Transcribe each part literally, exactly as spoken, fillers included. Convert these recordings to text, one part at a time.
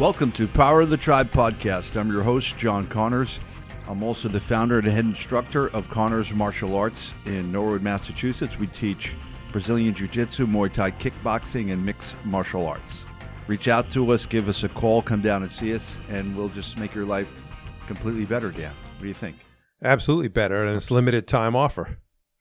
Welcome to Power of the Tribe podcast. I'm your host, John Connors. I'm also the founder and head instructor of Connors Martial Arts in Norwood, Massachusetts. We teach Brazilian Jiu-Jitsu, Muay Thai kickboxing, and mixed martial arts. Reach out to us, give us a call, come down and see us, and we'll just make your life completely better, Dan. What do you think? Absolutely better, and it's limited time offer.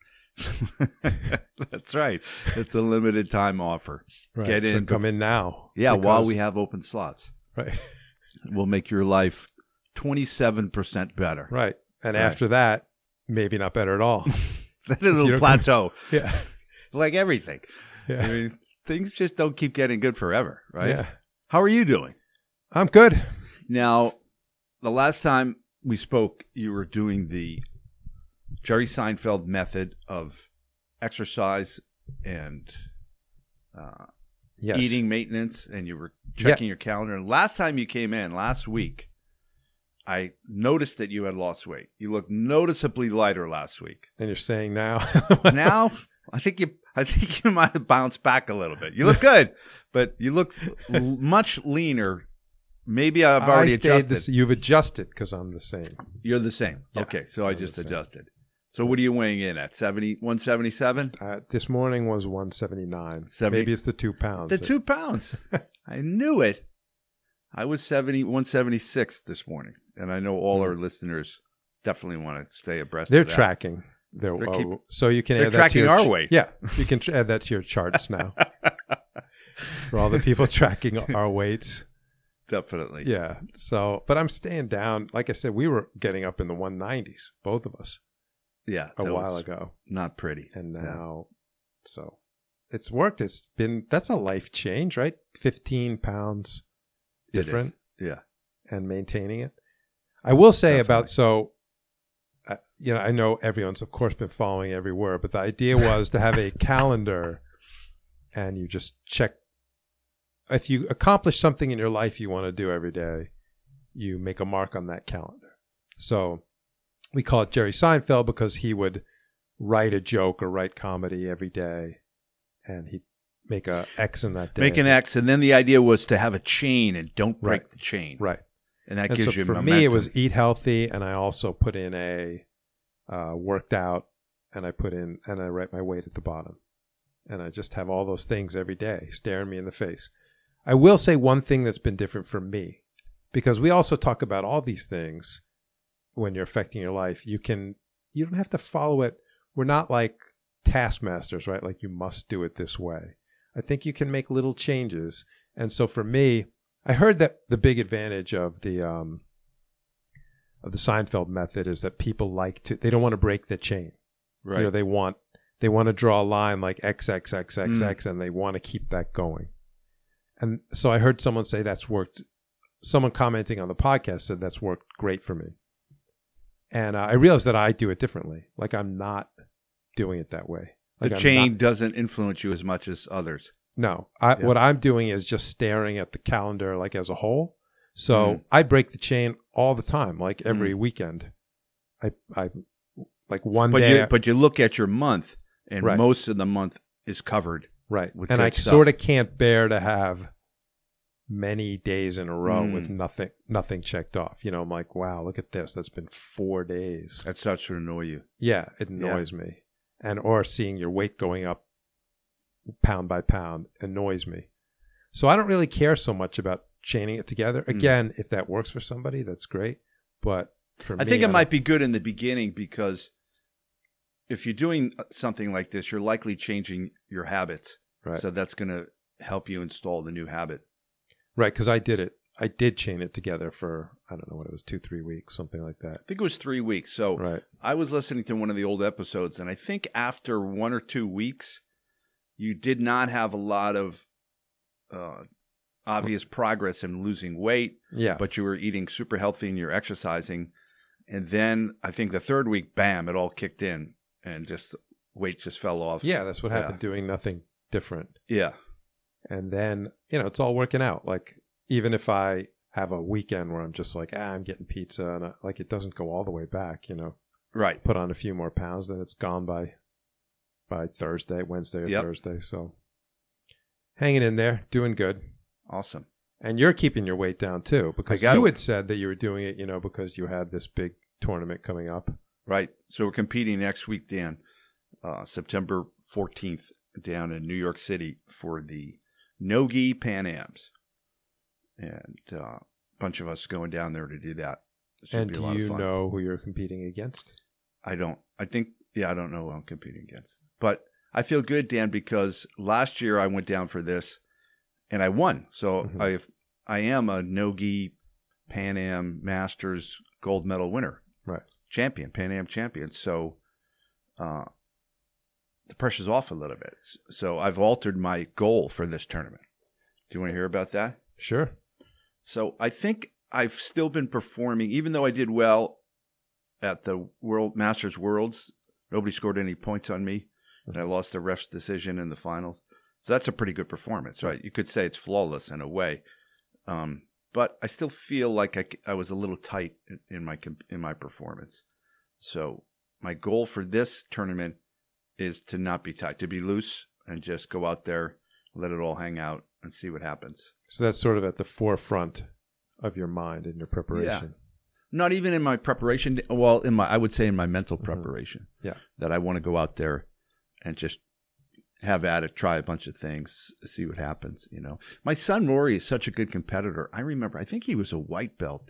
That's right. It's a limited time offer. Right. Get so in. come in now. Yeah, because, while we have open slots. Right. We'll make your life twenty-seven percent better. Right. And Right. after that, maybe not better at all. Then it'll don't- plateau. Yeah. Like everything. Yeah. I mean, things just don't keep getting good forever, right? Yeah. How are you doing? I'm good. Now, the last time we spoke, you were doing the Jerry Seinfeld method of exercise and uh, Yes. eating maintenance, and you were checking your calendar. And last time you came in, last week, I noticed that you had lost weight. You looked noticeably lighter last week. And you're saying now. Now, I think you, I think you might have bounced back a little bit. You look good, but you look l- much leaner. Maybe I've already I stayed adjusted. this, you've adjusted because I'm the same. You're the same. Yeah, Okay, so I I'm just the same. adjusted. So what are you weighing in at? seventy, one seventy-seven? Uh, this morning was one seventy-nine. seventy Maybe it's the two pounds. The two pounds. I knew it. I was seventy, one seventy-six this morning, and I know all our listeners definitely want to stay abreast They're of that. tracking. They're, They're oh, keep- so you can they're add that to tracking your our ch- weight. Yeah, you can tr- add that to your charts now. For all the people tracking our weights. Definitely. Yeah. So, but I'm staying down. Like I said, we were getting up in the one nineties, both of us, Yeah. a that while was ago. Not pretty. And Yeah. now, so it's worked. It's been, that's a life change, right? fifteen pounds It is. different Yeah. and maintaining it. I will say Definitely. about, so, uh, you know, I know everyone's, of course, been following every word, but the idea was to have a calendar and you just check. If you accomplish something in your life you want to do every day, you make a mark on that calendar. So we call it Jerry Seinfeld because he would write a joke or write comedy every day, and he'd make a X in that day. Make an X, and then the idea was to have a chain and don't break Right. the chain. Right. And that And gives so you for momentum. me, it was eat healthy, and I also put in a uh, worked out, and I put in, and I write my weight at the bottom. And I just have all those things every day staring me in the face. I will say one thing that's been different for me, because we also talk about all these things when you're affecting your life. You can, you don't have to follow it. We're not like taskmasters, right? Like you must do it this way. I think you can make little changes. And so for me, I heard that the big advantage of the, um, of the Seinfeld method is that people like to, they don't want to break the chain. right. You know, they want, they want to draw a line like X, X, X, X, Mm. X, and they want to keep that going. And so I heard someone say that's worked. Someone commenting on the podcast said that's worked great for me. And uh, I realized that I do it differently. Like I'm not doing it that way. Like the I'm chain not- doesn't influence you as much as others. no, I, Yeah. what I'm doing is just staring at the calendar like as a whole. So Mm. I break the chain all the time, like every weekend. I, I, like one But day, you but you look at your month, and Right. most of the month is covered. right? with And good I stuff. sort of can't bear to have many days in a row Mm. with nothing, nothing checked off. You know, I'm like, wow, look at this. That's been four days. That starts to annoy you. Yeah, it annoys me. And or seeing your weight going up pound by pound annoys me. So I don't really care so much about chaining it together. Mm. Again, if that works for somebody, that's great. But for I me, think it don't- might be good in the beginning because if you're doing something like this, you're likely changing your habits. right, So that's going to help you install the new habit. right, because I did it. I did chain it together for I don't know what it was, two, three weeks, something like that. I think it was three weeks. So Right, I was listening to one of the old episodes, and I think after one or two weeks, you did not have a lot of uh, obvious progress in losing weight, yeah, but you were eating super healthy and you're exercising. And then I think the third week, bam, it all kicked in and just weight just fell off. yeah, that's what Yeah. happened. Doing nothing different. Yeah. And then, you know, it's all working out. Like, even if I have a weekend where I'm just like, ah, I'm getting pizza, and I, like, it doesn't go all the way back, you know, Right. put on a few more pounds, then it's gone by, by Thursday, Wednesday or Yep. Thursday. So hanging in there, doing good. Awesome. And you're keeping your weight down too, because I got you it. had said that you were doing it, you know, because you had this big tournament coming up. Right. So we're competing next week, Dan, uh, September fourteenth, down in New York City for the Nogi Pan Ams. And uh, a bunch of us going down there to do that. It should And be a do lot of you fun. know who you're competing against? I don't. I think, yeah, I don't know who I'm competing against. But I feel good, Dan, because last year I went down for this and I won. So Mhm. I I am a Nogi Pan Am Masters gold medal winner. Right. Champion, Pan Am champion. So uh, the pressure's off a little bit. So I've altered my goal for this tournament. Do you want to hear about that? Sure. So I think I've still been performing, even though I did well at the World Masters Worlds. Nobody scored any points on me, and I lost the ref's decision in the finals. So that's a pretty good performance, right? You could say it's flawless in a way, um, but I still feel like I, I was a little tight in, in my in my performance. So my goal for this tournament is to not be tight, to be loose, and just go out there, let it all hang out, and see what happens. So that's sort of at the forefront of your mind and your preparation. Not even in my preparation. Well, in my, I would say in my mental Mhm. preparation. Yeah. That I want to go out there and just have at it, try a bunch of things, see what happens. You know, my son Rory is such a good competitor. I remember, I think he was a white belt,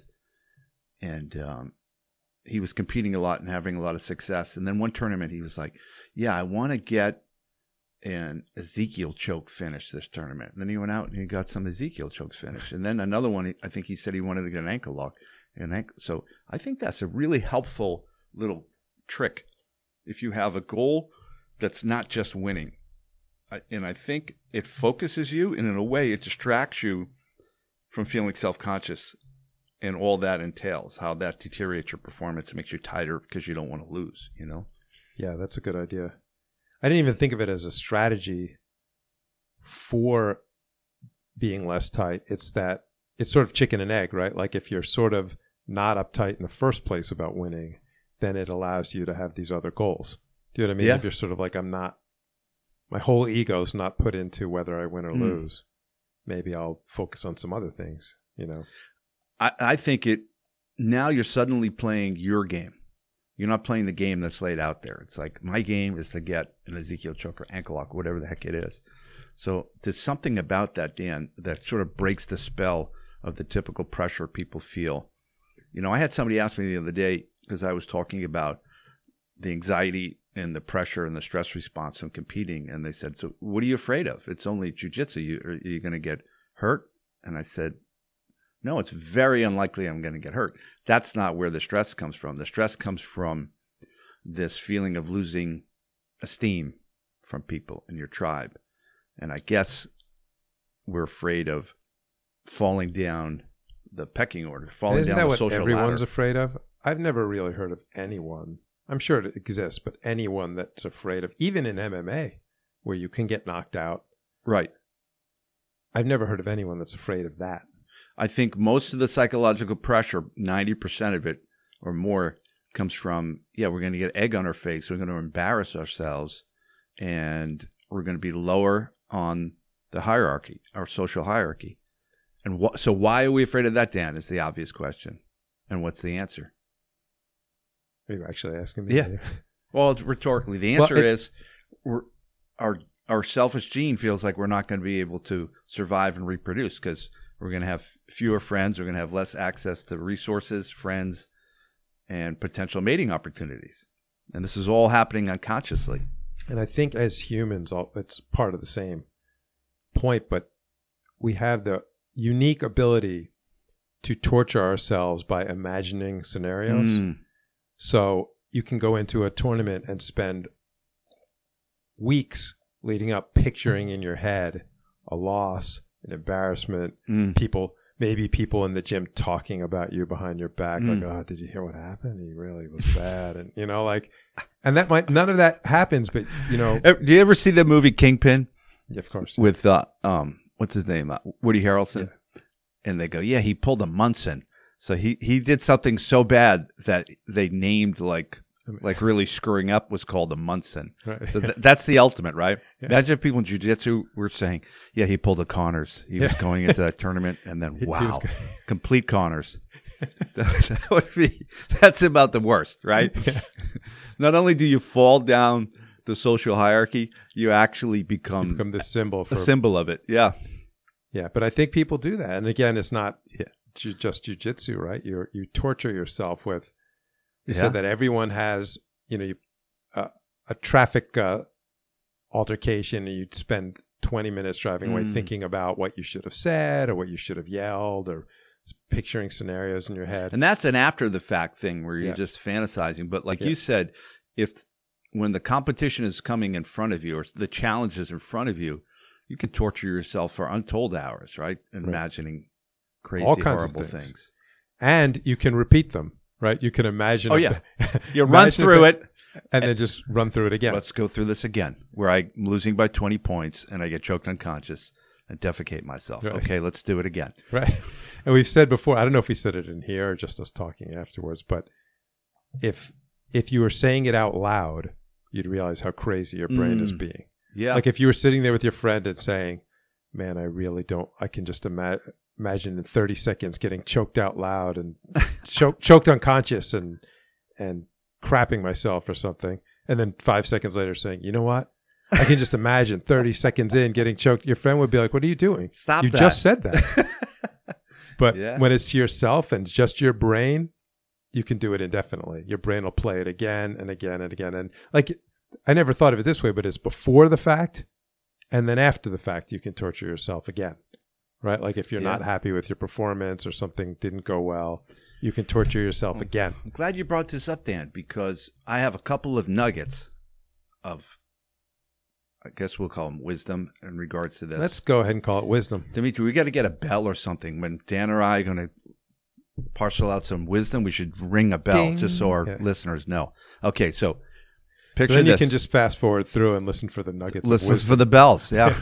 and um, he was competing a lot and having a lot of success. And then one tournament, he was like, "Yeah, I want to get an Ezekiel choke finish this tournament." And then he went out and he got some Ezekiel chokes finish. And then another one, I think he said he wanted to get an ankle lock. And ankle. So I think that's a really helpful little trick if you have a goal that's not just winning. I, and I think it focuses you, and in a way it distracts you from feeling self-conscious and all that entails, how that deteriorates your performance, makes you tighter because you don't want to lose, you know? Yeah, that's a good idea. I didn't even think of it as a strategy for being less tight. It's that it's sort of chicken and egg, right? Like if you're sort of not uptight in the first place about winning, then it allows you to have these other goals. Do you know what I mean? Yeah. If you're sort of like, I'm not, my whole ego's not put into whether I win or Mm. lose, maybe I'll focus on some other things, you know? I, I think it, now you're suddenly playing your game. You're not playing the game that's laid out there. It's like, my game is to get an Ezekiel choke or ankle lock, whatever the heck it is. So there's something about that, Dan, that sort of breaks the spell of the typical pressure people feel. You know, I had somebody ask me the other day, because I was talking about the anxiety and the pressure and the stress response from competing. And they said, "So what are you afraid of? It's only jiu-jitsu. You, are you going to get hurt?" And I said, "No, it's very unlikely I'm going to get hurt." That's not where the stress comes from. The stress comes from this feeling of losing esteem from people in your tribe. And I guess we're afraid of falling down the pecking order, falling Isn't down that the what social everyone's ladder. afraid of? I've never really heard of anyone. I'm sure it exists, but anyone that's afraid of, even in M M A, where you can get knocked out. Right. I've never heard of anyone that's afraid of that. I think most of the psychological pressure, ninety percent of it or more, comes from, yeah, we're going to get egg on our face. We're going to embarrass ourselves, and we're going to be lower on the hierarchy, our social hierarchy. And wh- so why are we afraid of that, Dan, is the obvious question. And what's the answer? Are you actually asking me? Yeah. Well, it's rhetorically. The answer Well, it- is we're, our our selfish gene feels like we're not going to be able to survive and reproduce because we're going to have fewer friends. We're going to have less access to resources, friends, and potential mating opportunities. And this is all happening unconsciously. And I think as humans, all it's part of the same point, but we have the unique ability to torture ourselves by imagining scenarios. Mm. So you can go into a tournament and spend weeks leading up picturing in your head a loss, an embarrassment, Mm. people, maybe people in the gym talking about you behind your back, Mm. like, "Oh, did you hear what happened? He really was bad." And, you know, like, and that might, none of that happens, but, you know. Do you ever see the movie Kingpin? Yeah, of course. With, uh, um, what's his name? Uh, Woody Harrelson. Yeah. And they go, yeah, he pulled a Munson. So he, he did something so bad that they named like I mean, like really screwing up was called a Munson. Right. So th- that's the ultimate, right? Yeah. Imagine if people in jiu-jitsu were saying, yeah, he pulled a Connors. He was Yeah. going into that tournament, and then, He- he wow, was go- complete Connors. that would be, that's about the worst, right? Yeah. Not only do you fall down the social hierarchy, you actually become, You become the symbol for a symbol of it. Yeah. Yeah, but I think people do that, and again, it's not Yeah. ju- just jujitsu, right? You you torture yourself with. You Yeah. said that everyone has, you know, you, uh, a traffic uh, altercation, and you'd spend twenty minutes driving away Mm. thinking about what you should have said or what you should have yelled or s- picturing scenarios in your head. And that's an after the fact thing where you're Yeah. just fantasizing. But like Yeah. you said, if when the competition is coming in front of you or the challenge is in front of you, you can torture yourself for untold hours, right? Imagining crazy, All kinds of horrible things. things. And you can repeat them, right? You can imagine. Oh, a- yeah. You run imagine a through thing it. and then just run through it again. Let's go through this again, where I'm losing by twenty points and I get choked unconscious and defecate myself. Right. Okay, let's do it again. Right. And we've said before, I don't know if we said it in here or just us talking afterwards, but if if you were saying it out loud, you'd realize how crazy your brain is Mm. being. Yeah. Like if you were sitting there with your friend and saying, man, I really don't, I can just ima- imagine in thirty seconds getting choked out loud and choke, choked unconscious and, and crapping myself or something. And then five seconds later saying, you know what? I can just imagine thirty seconds in getting choked. Your friend would be like, what are you doing? Stop You that. just said that. But Yeah. when it's to yourself and just your brain, you can do it indefinitely. Your brain will play it again and again and again. And like, I never thought of it this way, but it's before the fact and then after the fact, you can torture yourself again, right? Like if you're Yeah. not happy with your performance or something didn't go well, you can torture yourself again. I'm glad you brought this up, Dan, because I have a couple of nuggets of, I guess we'll call them wisdom in regards to this. Let's go ahead and call it wisdom. Dimitri, we got to get a bell or something. When Dan or I are going to parcel out some wisdom, we should ring a bell Ding. just so our Yeah. listeners know. Okay, so So picture then you this. can just fast forward through and listen for the nuggets. Listen of wisdom. for the bells, yeah.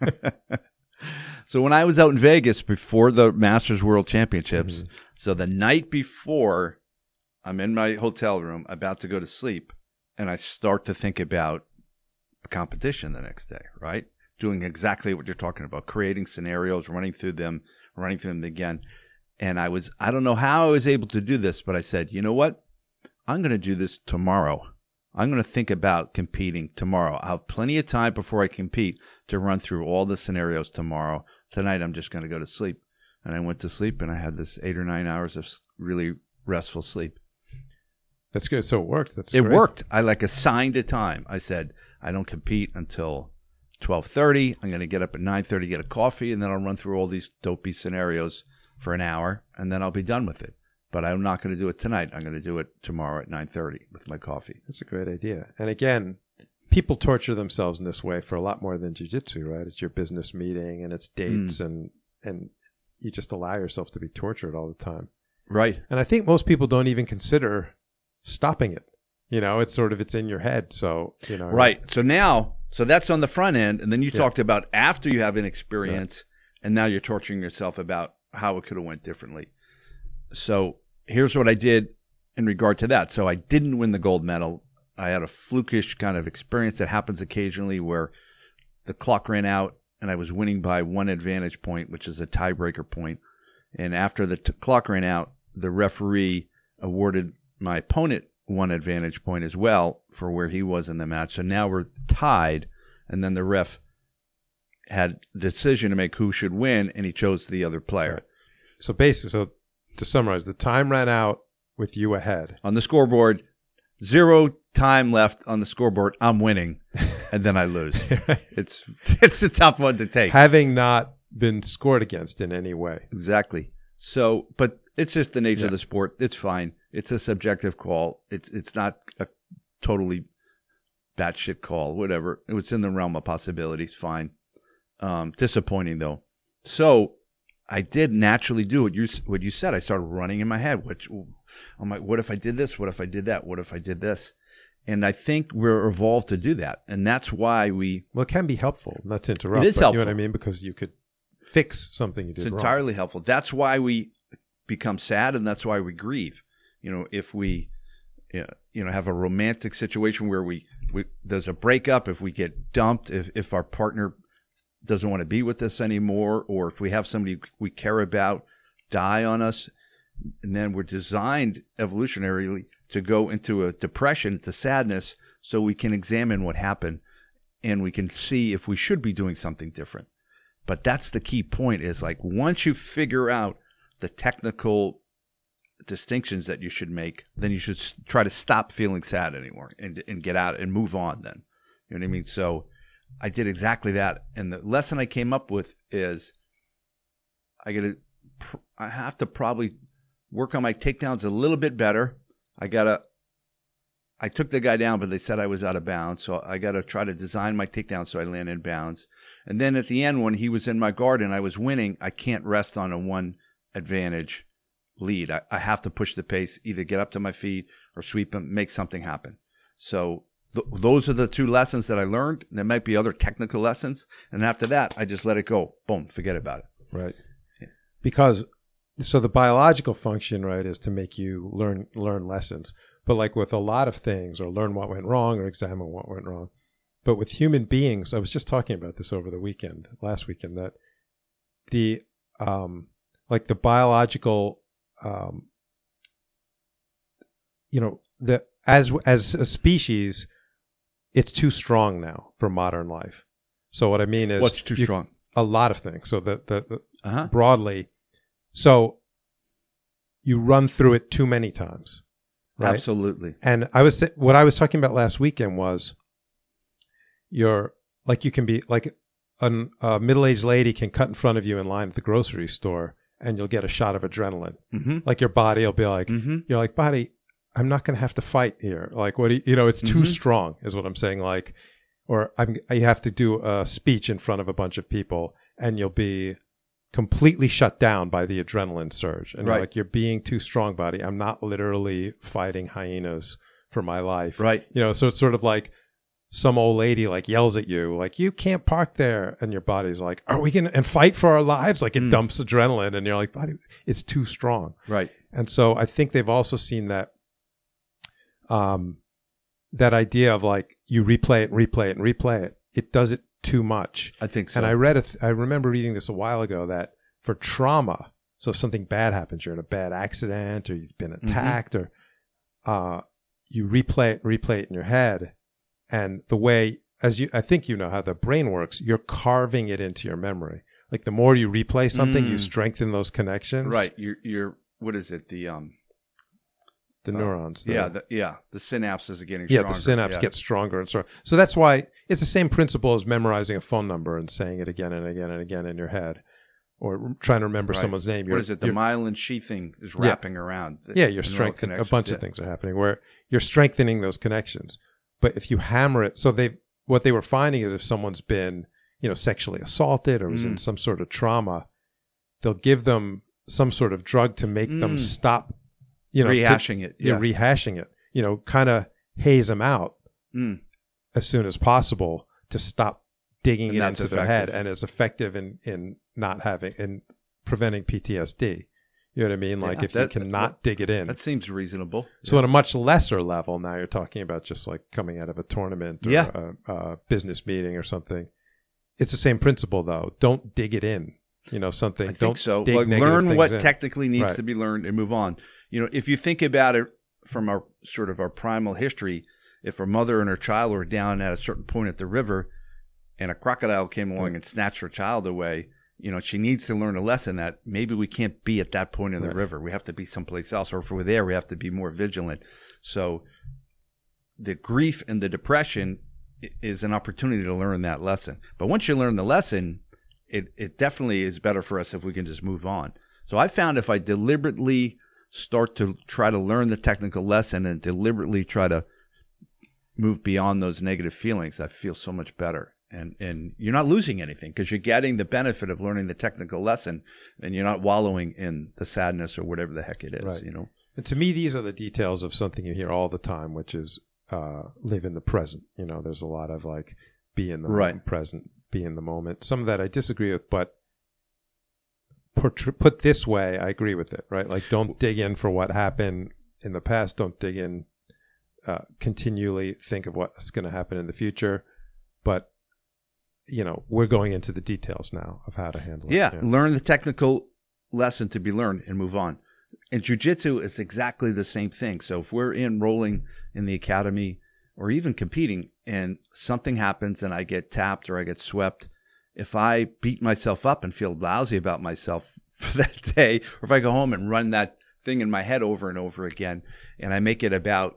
So when I was out in Vegas before the Masters World Championships, Mhm. so the night before, I'm in my hotel room about to go to sleep, and I start to think about the competition the next day, right? Doing exactly what you're talking about, creating scenarios, running through them, running through them again. And I was, I don't know how I was able to do this, but I said, you know what? I'm going to do this tomorrow. I'm going to think about competing tomorrow. I'll have plenty of time before I compete to run through all the scenarios tomorrow. Tonight, I'm just going to go to sleep. And I went to sleep, and I had this eight or nine hours of s- really restful sleep. That's good. So it worked. That's It great. worked. I like assigned a time. I said, I don't compete until twelve thirty. I'm going to get up at nine thirty, get a coffee, and then I'll run through all these dopey scenarios for an hour, and then I'll be done with it. But I'm not going to do it tonight. I'm going to do it tomorrow at nine thirty with my coffee. That's a great idea. And again, people torture themselves in this way for a lot more than jiu-jitsu, right? It's your business meeting and it's dates and and you just allow yourself to be tortured all the time. Right. And I think most people don't even consider stopping it. You know, it's sort of it's in your head. So, you know. Right. So now, so that's on the front end. And then you Yeah. talked about after you have an experience, and now you're torturing yourself about how it could have went differently. So here's what I did in regard to that. So I didn't win the gold medal. I had a flukish kind of experience that happens occasionally where the clock ran out and I was winning by one advantage point, which is a tiebreaker point. And after the t- clock ran out, the referee awarded my opponent one advantage point as well for where he was in the match. So now we're tied, and then the ref had a decision to make who should win, and he chose the other player. Right. So basically, so to summarize, the time ran out with you ahead. On the scoreboard, zero time left on the scoreboard. I'm winning, and then I lose. Right. It's it's a tough one to take. Having not been scored against in any way. Exactly. So, but it's just the nature Yeah. of the sport. It's fine. It's a subjective call. It's it's not a totally batshit call. Whatever. It's in the realm of possibilities. Fine. Um, disappointing though. So I did naturally do what you what you said. I started running in my head. Which I'm like, what if I did this? What if I did that? What if I did this? And I think we're evolved to do that, and that's why we. Well, it can be helpful. Not to interrupt. It is but You know what helpful. I mean? Because you could fix something you did It's wrong. entirely helpful. That's why we become sad, and that's why we grieve. You know, if we you know, have a romantic situation where we, we there's a breakup, if we get dumped, if, if our partner doesn't want to be with us anymore, or if we have somebody we care about die on us, and then we're designed evolutionarily to go into a depression, to sadness, so we can examine what happened and we can see if we should be doing something different. But that's the key point, is like once you figure out the technical distinctions that you should make, then you should try to stop feeling sad anymore and and get out and move on then. You know what I mean? So I did exactly that. And the lesson I came up with is I gotta, I have to probably work on my takedowns a little bit better. I gotta, I took the guy down, but they said I was out of bounds. So I gotta try to design my takedown so I land in bounds. And then at the end, when he was in my guard and I was winning, I can't rest on a one advantage lead. I, I have to push the pace, either get up to my feet or sweep him, make something happen. So th- those are the two lessons that I learned. There might be other technical lessons. And after that, I just let it go. Boom, forget about it. Right. Yeah. Because, so the biological function, right, is to make you learn learn lessons. But like with a lot of things, or learn what went wrong or examine what went wrong. But with human beings, I was just talking about this over the weekend, last weekend, that the, um, like the biological, um, you know, the, as, as a species, it's too strong now for modern life. So what I mean is, what's too you, strong? A lot of things. So that, the, the uh-huh. broadly, so you run through it too many times. Right? Absolutely. And I was, what I was talking about last weekend was, you're like, you can be like a, a middle-aged lady can cut in front of you in line at the grocery store and you'll get a shot of adrenaline. Mm-hmm. Like your body will be like, mm-hmm. you're like, body, I'm not going to have to fight here. Like, what do you, you know, it's too mm-hmm. strong is what I'm saying. Like, or I'm, you have to do a speech in front of a bunch of people and you'll be completely shut down by the adrenaline surge. And right. you're like, you're being too strong, body. I'm not literally fighting hyenas for my life. Right. You know, so it's sort of like, some old lady like yells at you, like, you can't park there. And your body's like, are we going to, and fight for our lives? Like it mm. dumps adrenaline and you're like, body, it's too strong. Right. And so I think they've also seen that, um, that idea of like, you replay it and replay it and replay it. It does it too much. I think so. And I read it, th- I remember reading this a while ago that for trauma, so if something bad happens, you're in a bad accident or you've been attacked mm-hmm. or, uh, you replay it and replay it in your head. And the way, as you, I think you know how the brain works, you're carving it into your memory. Like the more you replay something, mm. you strengthen those connections. Right. You're, you're, what is it? The, um, the uh, neurons. The, yeah. The, yeah. The synapses are getting yeah, stronger. The synapse yeah. gets stronger and stronger. So that's why it's the same principle as memorizing a phone number and saying it again and again and again in your head. Or trying to remember right. someone's name. You're, what is it? The myelin sheathing is wrapping yeah. around. The, yeah, you're strengthening. A bunch yeah. of things are happening where you're strengthening those connections. But if you hammer it, so they, what they were finding is if someone's been, you know, sexually assaulted or was mm. in some sort of trauma, they'll give them some sort of drug to make mm. them stop, you know, rehashing to, it, yeah, you know, rehashing it, you know, kind of haze them out mm. as soon as possible to stop digging and it into effective. their head, and it's effective in in not having in preventing P T S D. You know what I mean? Like yeah, if that, you cannot that, dig it in. That seems reasonable. So yeah. on a much lesser level, now you're talking about just like coming out of a tournament or yeah. a, a business meeting or something. It's the same principle though. Don't dig it in. You know, something. I don't think so. dig like negative learn things what in. technically needs right. to be learned and move on. You know, if you think about it from our sort of our primal history, if a mother and her child were down at a certain point at the river and a crocodile came along right. and snatched her child away, you know, she needs to learn a lesson that maybe we can't be at that point in the right. river. We have to be someplace else. Or if we're there, we have to be more vigilant. So the grief and the depression is an opportunity to learn that lesson. But once you learn the lesson, it, it definitely is better for us if we can just move on. So I found if I deliberately start to try to learn the technical lesson and deliberately try to move beyond those negative feelings, I feel so much better. And and you're not losing anything because you're getting the benefit of learning the technical lesson, and you're not wallowing in the sadness or whatever the heck it is. Right. You know. And to me, these are the details of something you hear all the time, which is uh, live in the present. You know, there's a lot of like be in the right. moment, present, be in the moment. Some of that I disagree with, but put put this way, I agree with it. Right? Like, don't dig in for what happened in the past. Don't dig in uh, continually think of what's going to happen in the future. But, you know, we're going into the details now of how to handle yeah, it. Yeah, learn the technical lesson to be learned and move on. And jiu-jitsu is exactly the same thing. So if we're enrolling in the academy or even competing and something happens and I get tapped or I get swept, if I beat myself up and feel lousy about myself for that day, or if I go home and run that thing in my head over and over again and I make it about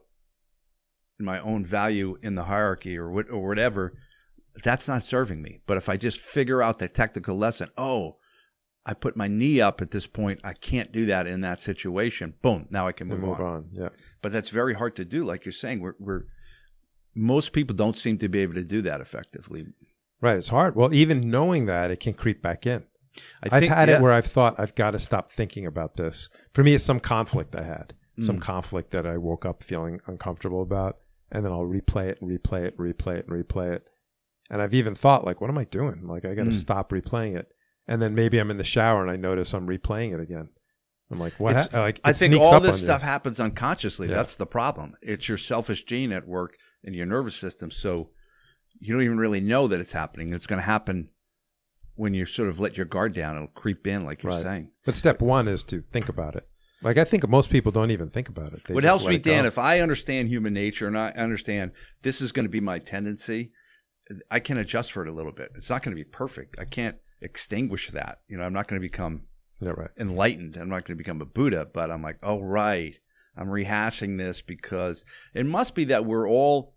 my own value in the hierarchy or what, or whatever, that's not serving me. But if I just figure out the technical lesson, oh, I put my knee up at this point, I can't do that in that situation. Boom, now I can move, move on. on. Yeah, but that's very hard to do. Like you're saying, we're, we're most people don't seem to be able to do that effectively. Right, it's hard. Well, even knowing that, it can creep back in. I I've think, had yeah. it where I've thought I've got to stop thinking about this. For me, it's some conflict I had, Mm. some conflict that I woke up feeling uncomfortable about, and then I'll replay it and replay it, and replay it and replay it. And I've even thought, like, what am I doing? Like, I got to Mm. stop replaying it. And then maybe I'm in the shower and I notice I'm replaying it again. I'm like, what? It's- Ha-? Like, I it think sneaks all up this on you. stuff happens unconsciously. Yeah. That's the problem. It's your selfish gene at work in your nervous system. So you don't even really know that it's happening. It's going to happen when you sort of let your guard down. It'll creep in, like you're Right. saying. But step one is to think about it. Like, I think most people don't even think about it. They What just helps let me, it go. Dan, if I understand human nature and I understand this is going to be my tendency, I can adjust for it a little bit. It's not going to be perfect. I can't extinguish that. You know, I'm not going to become Yeah, right. enlightened. I'm not going to become a Buddha, but I'm like, oh, right. I'm rehashing this because it must be that we're all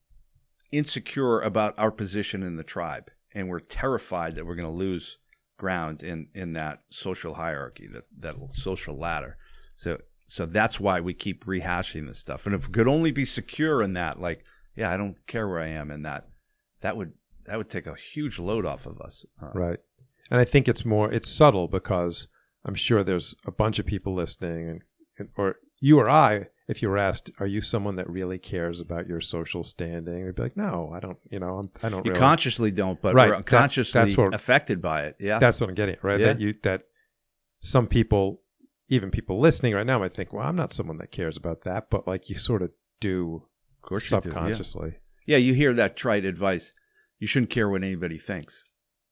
insecure about our position in the tribe. And we're terrified that we're going to lose ground in, in that social hierarchy, that, that social ladder. So so that's why we keep rehashing this stuff. And if we could only be secure in that, like, yeah, I don't care where I am in that, that would that would take a huge load off of us. Uh, Right. And I think it's more, it's subtle because I'm sure there's a bunch of people listening, and, and or you or I, if you were asked, are you someone that really cares about your social standing? We'd be like, no, I don't, you know, I'm, I don't You really. consciously don't, but Right. we're That- unconsciously that's what- affected by it. Yeah. That's what I'm getting at, right? Yeah. That you, that some people, even people listening right now might think, well, I'm not someone that cares about that, but like you sort of do of course you do, yeah. subconsciously. Yeah, you hear that trite advice. You shouldn't care what anybody thinks.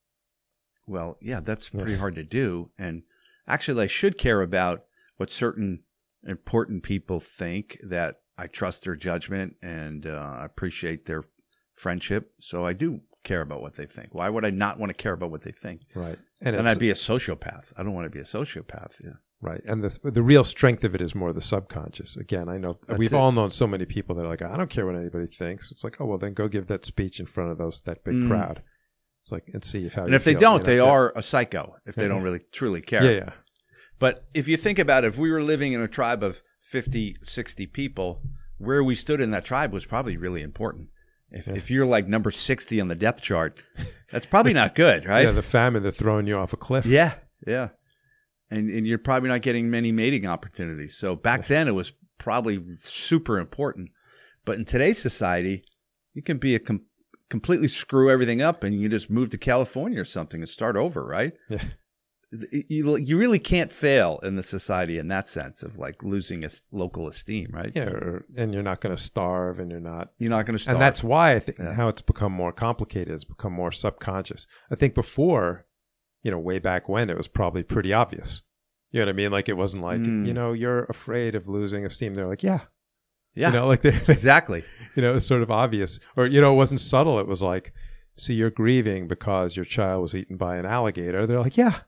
Well, yeah, that's pretty Yeah. hard to do. And actually, I should care about what certain important people think, that I trust their judgment and uh, I appreciate their friendship. So I do care about what they think. Why would I not want to care about what they think? Right. And, And it's, I'd be a sociopath. I don't want to be a sociopath. Yeah. right. And the the real strength of it is more the subconscious. Again, I know That's we've it. all known so many people that are like, I don't care what anybody thinks. It's like, oh, well, then go give that speech in front of those that big Mm. crowd. It's like, and see if how And you if they feel, don't, you know? they Yeah. are a psycho if they Yeah. don't really truly care. Yeah, yeah. But if you think about it, if we were living in a tribe of fifty, sixty people, where we stood in that tribe was probably really important. If, Yeah. if you're like number sixty on the depth chart, that's probably not good, right? Yeah, the famine, they're throwing you off a cliff. Yeah, yeah. And and you're probably not getting many mating opportunities. So back then it was probably super important. But in today's society, you can be a com- completely screw everything up and you just move to California or something and start over, right? Yeah. You, you really can't fail in the society in that sense of like losing a s- local esteem, right? Yeah, or, and you're not going to starve, and you're not. You're not going to start. And that's why I think Yeah. how it's become more complicated. It's become more subconscious. I think before, you know, way back when, it was probably pretty obvious. You know what I mean? Like it wasn't like, Mm. you know, you're afraid of losing esteem. They're like, yeah, yeah, you know, like they, exactly. you know, it was sort of obvious, or you know, it wasn't subtle. It was like, see, you're grieving because your child was eaten by an alligator. They're like, yeah,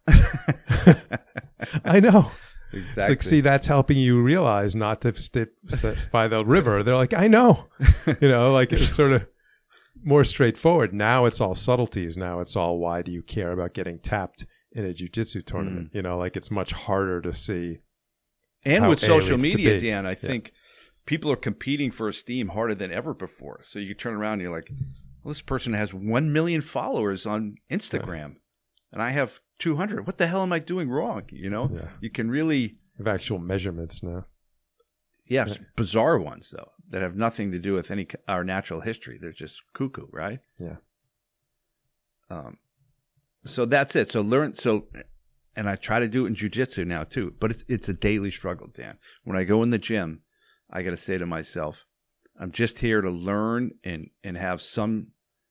I know. It's Exactly. like, see, that's helping you realize not to sit, sit by the river. They're like, I know. You know, like it's sort of more straightforward. Now it's all subtleties. Now it's all, why do you care about getting tapped in a jiu-jitsu tournament? Mm. You know, like it's much harder to see. And how with A social leads to media, B. Dan, I think people are competing for esteem harder than ever before. So you turn around and you're like, well, this person has one million followers on Instagram and I have two hundred. What the hell am I doing wrong? You know, Yeah. you can really, Of actual measurements now. yeah, Yeah. bizarre ones though, that have nothing to do with any our natural history. They're just cuckoo, right? Yeah. Um, so that's it. So learn, so, and I try to do it in jiu-jitsu now too, but it's, it's a daily struggle, Dan. When I go in the gym, I got to say to myself, I'm just here to learn and, and have some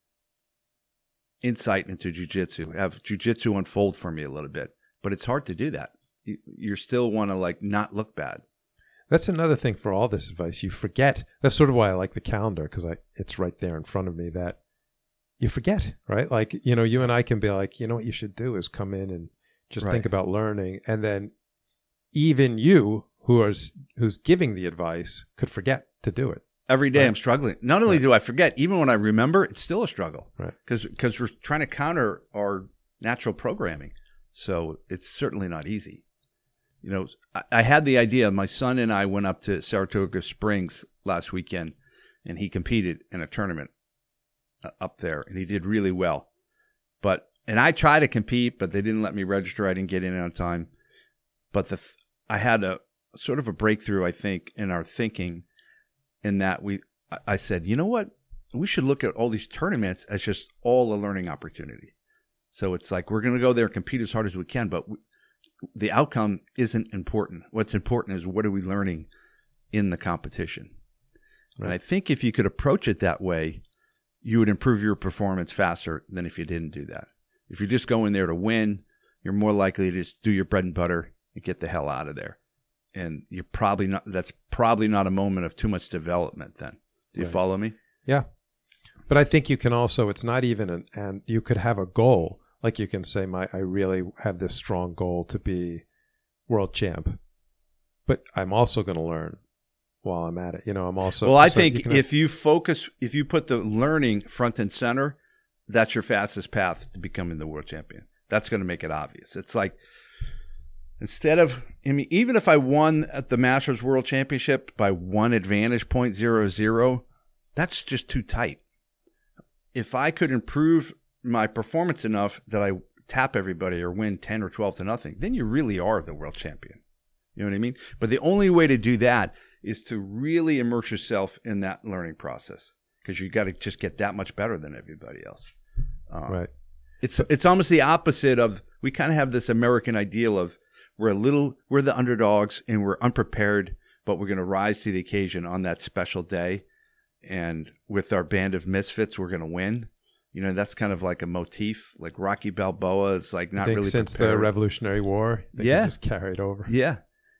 insight into jiu-jitsu, have jiu-jitsu unfold for me a little bit. But it's hard to do that. You, you still want to like not look bad. That's another thing for all this advice. You forget. That's sort of why I like the calendar, because I it's right there in front of me that you forget, right? Like, you know, you and I can be like, you know what you should do is come in and just Right. think about learning. And then even you who is who's giving the advice could forget to do it. Every day Right. I'm struggling. Not only Right. do I forget, even when I remember, it's still a struggle. Right. Because because we're trying to counter our natural programming. So it's certainly not easy. You know, I, I had the idea. My son and I went up to Saratoga Springs last weekend, and he competed in a tournament uh, up there, and he did really well. But and I tried to compete, but they didn't let me register. I didn't get in on time. But the th- I had a sort of a breakthrough, I think, in our thinking. In that we, I said, you know what? We should look at all these tournaments as just all a learning opportunity. So it's like we're going to go there and compete as hard as we can, but we, the outcome isn't important. What's important is what are we learning in the competition? Right. And I think if you could approach it that way, you would improve your performance faster than if you didn't do that. If you just go in there to win, you're more likely to just do your bread and butter and get the hell out of there. And you're probably not, that's probably not a moment of too much development then. Do you Right. follow me? Yeah. But I think you can also, it's not even an, and you could have a goal. Like you can say, my, I really have this strong goal to be world champ, but I'm also going to learn while I'm at it. You know, I'm also, Well, I so think you can if have, you focus, if you put the learning front and center, that's your fastest path to becoming the world champion. That's going to make it obvious. It's like, instead of, I mean, even if I won at the Masters World Championship by one advantage point zero zero, that's just too tight. If I could improve my performance enough that I tap everybody or win ten or twelve to nothing, then you really are the world champion. You know what I mean? But the only way to do that is to really immerse yourself in that learning process, because you got to just get that much better than everybody else. Um, right. It's it's almost the opposite of, we kind of have this American ideal of we're a little, we're the underdogs and we're unprepared, but we're going to rise to the occasion on that special day. And with our band of misfits, we're going to win. You know, that's kind of like a motif, like Rocky Balboa. It's like not I think really since prepared. the Revolutionary War, they Yeah. can just carry it over. Yeah.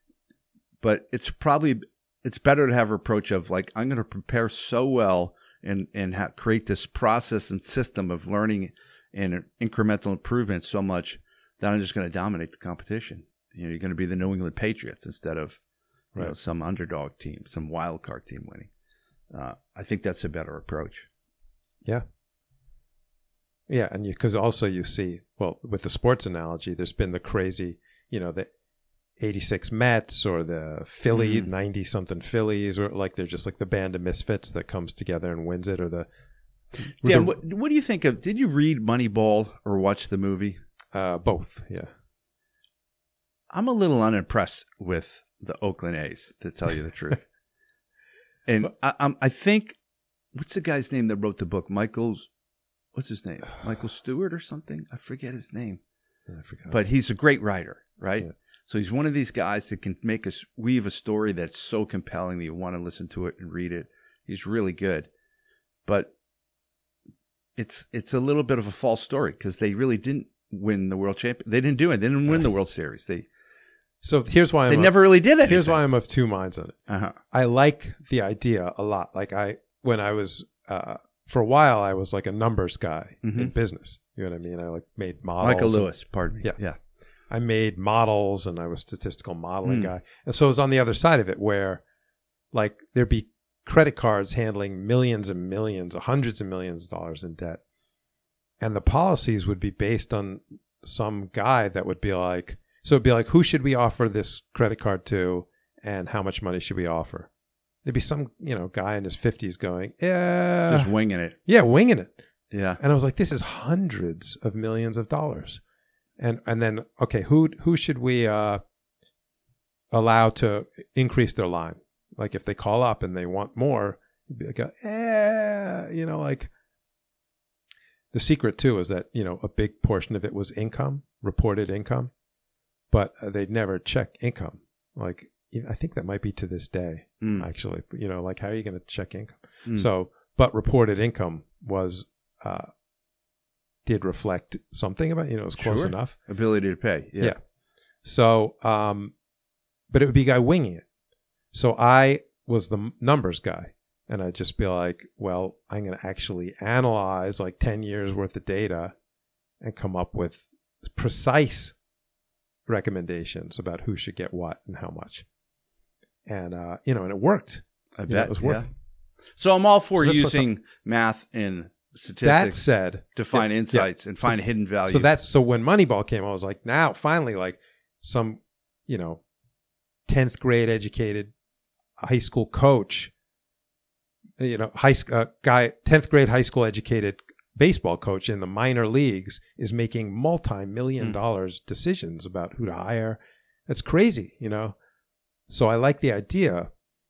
But it's probably, it's better to have an approach of like, I'm going to prepare so well and, and ha- create this process and system of learning and incremental improvement so much that I'm just going to dominate the competition. You know, you're going to be the New England Patriots instead of you Right. know, some underdog team, some wild card team winning. Uh, I think that's a better approach. Yeah. Yeah. And because also you see, well, with the sports analogy, there's been the crazy, you know, the eighty-six Mets or the Philly, Mhm. ninety something Phillies, or like they're just like the band of misfits that comes together and wins it, or the. Dan, the- what, what do you think of, did you read Moneyball or watch the movie? Uh, both. Yeah. I'm a little unimpressed with the Oakland A's, to tell you the truth. And I, I'm, I think, what's the guy's name that wrote the book? Michael's, what's his name? Michael Stewart or something? I forget his name. I forgot. But he's a great writer, right? Yeah. So he's one of these guys that can make us weave a story that's so compelling that you want to listen to it and read it. He's really good. But it's it's a little bit of a false story because they really didn't win the world champion. They didn't do it. They didn't win the World Series. They so here's why I'm they of- never really did it. here's why I'm of two minds on it. Uh-huh. I like the idea a lot. Like I, when I was, uh, for a while, I was like a numbers guy Mhm. in business. You know what I mean? I like made models. Michael and- Lewis, pardon me. Yeah. Yeah. I made models and I was a statistical modeling Mm. guy. And so it was on the other side of it where like there'd be credit cards handling millions and millions, hundreds of millions of dollars in debt. And the policies would be based on some guy that would be like, so it'd be like, who should we offer this credit card to and how much money should we offer? There'd be some, you know, guy in his fifties going, yeah, Just winging it. yeah, winging it. Yeah. And I was like, this is hundreds of millions of dollars. And and then, okay, who who should we uh, allow to increase their line? Like if they call up and they want more, you'd be like, eh, you know, like the secret too is that, you know, a big portion of it was income, reported income, but uh, they'd never check income. Like I think that might be to this day, Mm. actually. You know, like how are you going to check income? Mm. So, but reported income was uh, did reflect something about, you know, it was close Sure. enough. Ability to pay. Yeah. Yeah. So, um, but it would be a guy winging it. So I was the m- numbers guy, and I'd just be like, well, I'm going to actually analyze like ten years worth of data and come up with precise recommendations about who should get what and how much. And, uh, you know, and it worked. I You bet know, it was working. Yeah. So I'm all for So that's what using math and That statistics said, to find yeah, insights yeah. and find so, hidden value. So that's so when Moneyball came, I was like, now finally, like some, you know, tenth grade educated high school coach, you know, high sc- uh, guy, tenth grade high school educated baseball coach in the minor leagues is making multi-million Mm. dollars decisions about who to hire. That's crazy, you know? So I like the idea.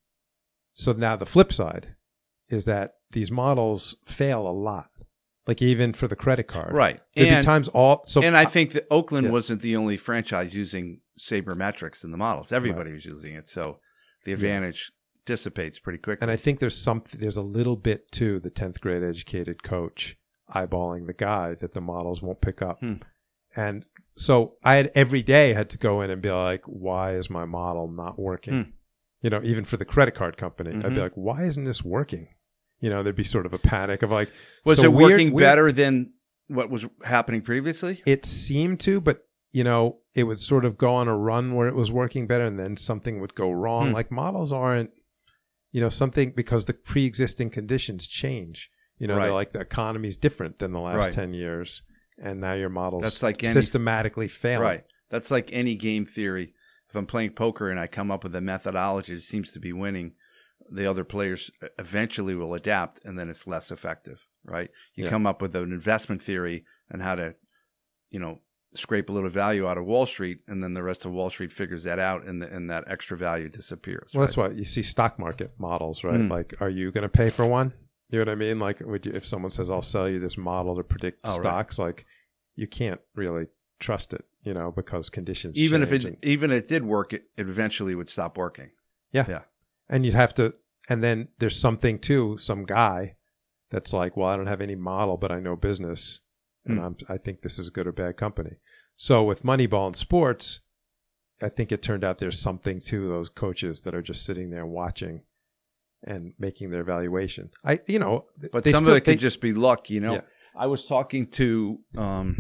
So now the flip side is that these models fail a lot. Like even for the credit card. right. There'd And, be times all, so and I think that Oakland Yeah. wasn't the only franchise using sabermetrics in the models. Everybody was using it. So the advantage dissipates pretty quickly. and I think there's some, there's a little bit to the tenth grade educated coach eyeballing the guy that the models won't pick up. Hmm. And so I had every day had to go in and be like, why is my model not working? Hmm. You know, even for the credit card company, I'd Mhm. be like, why isn't this working? You know, there'd be sort of a panic of like, was so it weird- working weird- better than what was happening previously? It seemed to, but you know, it would sort of go on a run where it was working better and then something would go wrong. Hmm. Like models aren't, you know, something because the pre-existing conditions change. You know, Right. they're like the economy's different than the last Right. ten years. And now your model's That's like any- systematically failing. Right. That's like any game theory. If I'm playing poker and I come up with a methodology that seems to be winning, the other players eventually will adapt, and then it's less effective, right? You Yeah. come up with an investment theory and how to, you know, scrape a little value out of Wall Street, and then the rest of Wall Street figures that out, and, the, and that extra value disappears. Well, right? that's why you see stock market models, right? Mm. Like, are you going to pay for one? You know what I mean? Like, would you, if someone says, "I'll sell you this model to predict Oh, right. stocks," like, you can't really trust it, you know, because conditions even if change it and- even if it did work, it, it eventually would stop working. Yeah. Yeah. And you'd have to, and then there's something too, some guy that's like, well, I don't have any model, but I know business, and Mm. I'm, I think this is a good or bad company. So with Moneyball and sports, I think it turned out there's something to those coaches that are just sitting there watching and making their evaluation. I, you know, But they some still, of it could they- just be luck, you know. Yeah. I was talking to, um,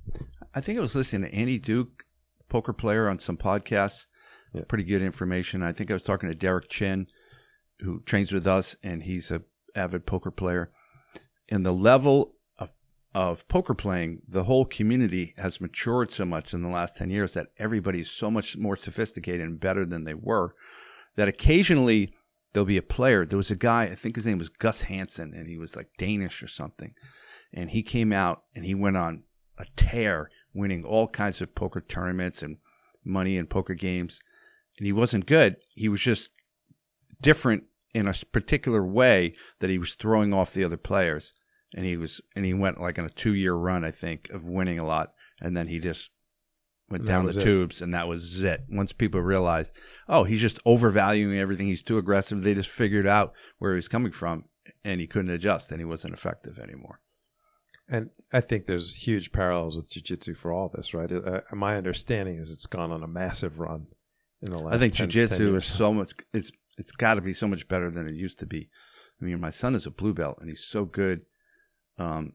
I think I was listening to Andy Duke, poker player, on some podcasts. Yeah. Pretty good information. I think I was talking to Derek Chin, who trains with us, and he's a avid poker player. And the level of of poker playing, the whole community has matured so much in the last ten years that everybody's so much more sophisticated and better than they were, that occasionally there'll be a player. There was a guy, I think his name was Gus Hansen, and he was like Danish or something. And he came out and he went on a tear, winning all kinds of poker tournaments and money in poker games. And he wasn't good. He was just different in a particular way that he was throwing off the other players. And he was, and he went like on a two-year run, I think, of winning a lot. And then he just went And that down was the it. tubes, and that was it. Once people realized, oh, he's just overvaluing everything. He's too aggressive. They just figured out where he was coming from, and he couldn't adjust, and he wasn't effective anymore. And I think there's huge parallels with jiu-jitsu for all this, right? Uh, my understanding is it's gone on a massive run in the last I think ten, jiu-jitsu ten is years. so much. It's it's got to be so much better than it used to be. I mean, my son is a blue belt, and he's so good. Um,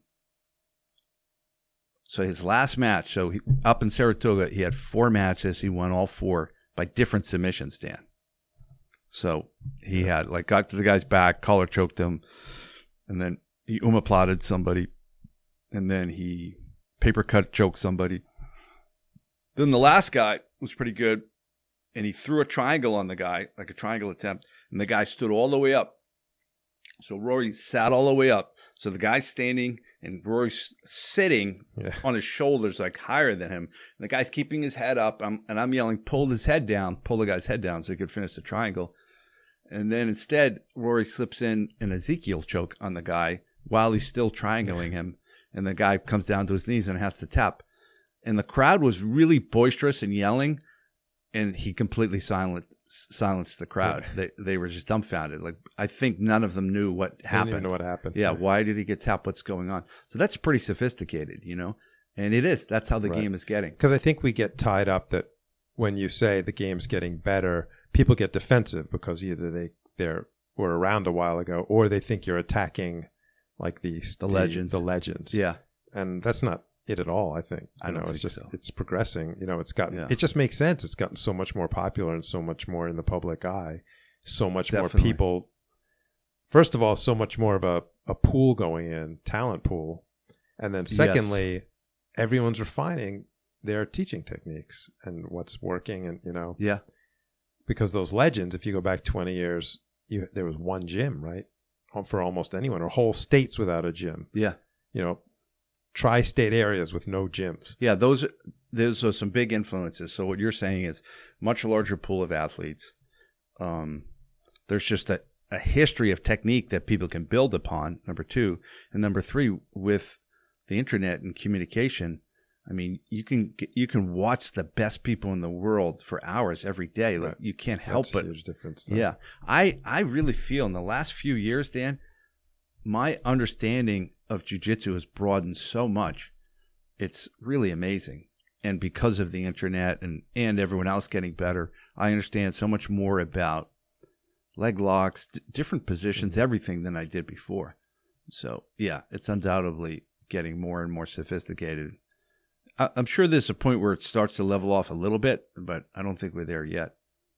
so his last match, so he, up in Saratoga, he had four matches. He won all four by different submissions, Dan. So he had like got to the guy's back, collar choked him, and then he omoplated somebody, and then he paper cut choked somebody. Then the last guy was pretty good, and he threw a triangle on the guy, like a triangle attempt, and the guy stood all the way up. So Rory sat all the way up. So the guy's standing, and Rory's sitting Yeah. on his shoulders, like higher than him. And the guy's keeping his head up, I'm, and I'm yelling, pull his head down, pull the guy's head down so he could finish the triangle. And then instead, Rory slips in an Ezekiel choke on the guy while he's still triangling him. And the guy comes down to his knees and has to tap. And the crowd was really boisterous and yelling, and he completely silent, s- silenced the crowd. They they were just dumbfounded. Like I think none of them knew what I happened. didn't even know what happened. Yeah, why did he get tapped? What's going on? So that's pretty sophisticated, you know? And it is. That's how the Right. game is getting. Because I think we get tied up that when you say the game's getting better, people get defensive because either they they're were around a while ago or they think you're attacking like the The legends. The legends. Yeah. And that's not it at all, I think. I You don't know, it's think just so. it's progressing. You know, it's gotten Yeah. it just makes sense. It's gotten so much more popular and so much more in the public eye. So much Definitely. more people. First of all, so much more of a, a pool going in, talent pool. And then secondly, everyone's refining their teaching techniques and what's working, and you know, Yeah. because those legends, if you go back twenty years, you, there was one gym, right, for almost anyone, or whole states without a gym. Yeah. You know, tri-state areas with no gyms. Yeah, those those are some big influences. So what you're saying is much larger pool of athletes. Um, there's just a, a history of technique that people can build upon, number two. And number three, with the internet and communication, I mean, you can you can watch the best people in the world for hours every day. Like, Right. you can't help That's but a huge difference. though. yeah. I, I really feel in the last few years, Dan, my understanding of jiu-jitsu has broadened so much. It's really amazing. And because of the internet and, and everyone else getting better, I understand so much more about leg locks, d- different positions, everything than I did before. So, yeah, it's undoubtedly getting more and more sophisticated. I, I'm sure there's a point where it starts to level off a little bit, but I don't think we're there yet.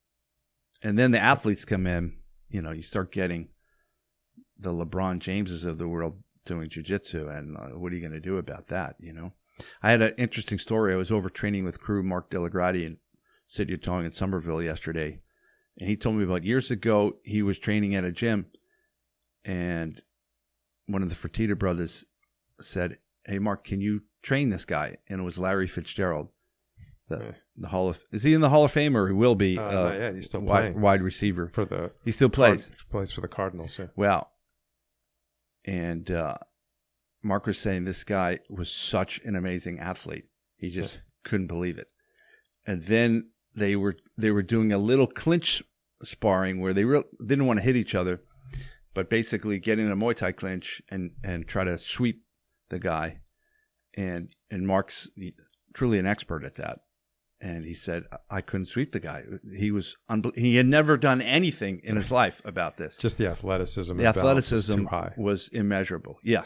And then the athletes come in, you know, you start getting the LeBron Jameses of the world doing jiu-jitsu, and uh, what are you going to do about that, you know? I had an interesting story. I was over training with crew Mark Delagrati in City of Tong in Somerville yesterday, and he told me about years ago he was training at a gym, and one of the Fertitta brothers said, "Hey, Mark, can you train this guy?" And it was Larry Fitzgerald, the, Yeah. the Hall of is he in the Hall of Fame or he will be? Uh, uh, not yet. He's still wide, playing wide receiver. for the He still plays. Card- plays for the Cardinals. Yeah. Wow. And uh, Mark was saying this guy was such an amazing athlete. He just Yeah. couldn't believe it. And then they were they were doing a little clinch sparring where they re- didn't want to hit each other, but basically get in a Muay Thai clinch and, and try to sweep the guy. And and Mark's truly an expert at that. And he said, I couldn't sweep the guy. He was unbe- he had never done anything in his life about this. Just the athleticism. The and balance was athleticism too high. was immeasurable. Yeah.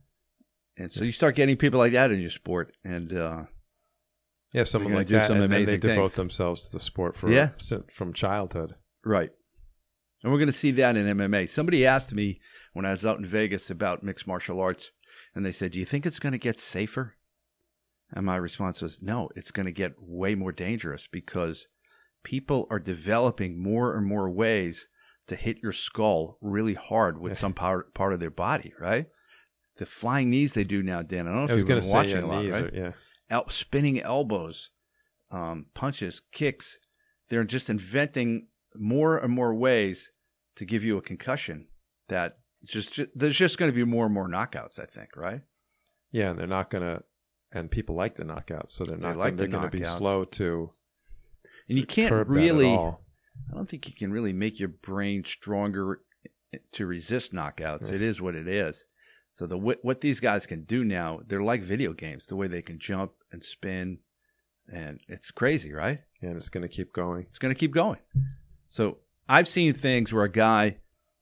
And so you start getting people like that in your sport, and uh, Yeah, someone gonna like do that, some and then they amazing devote things. themselves to the sport for Yeah. si- from childhood. right. And we're going to see that in M M A. Somebody asked me when I was out in Vegas about mixed martial arts, and they said, "Do you think it's going to get safer?" And my response was, "No, it's going to get way more dangerous because people are developing more and more ways to hit your skull really hard with Yeah. some part part of their body, right? The flying knees they do now, Dan. I don't know if I was you've going been to say watching yeah, a lot, knees right? are- yeah. El- spinning elbows, um, punches, kicks. They're just inventing more and more ways to give you a concussion. That it's just, ju- there's just going to be more and more knockouts, I think, right? Yeah, and they're not going to, and people like the knockouts, so they're They not. like they're the going to be knockouts. slow to. And you can't curb that at really, all. I don't think you can really make your brain stronger to resist knockouts. Yeah. It is what it is. So the what what these guys can do now, they're like video games. The way they can jump and spin, and it's crazy, right? And it's going to keep going. It's going to keep going. So I've seen things where a guy,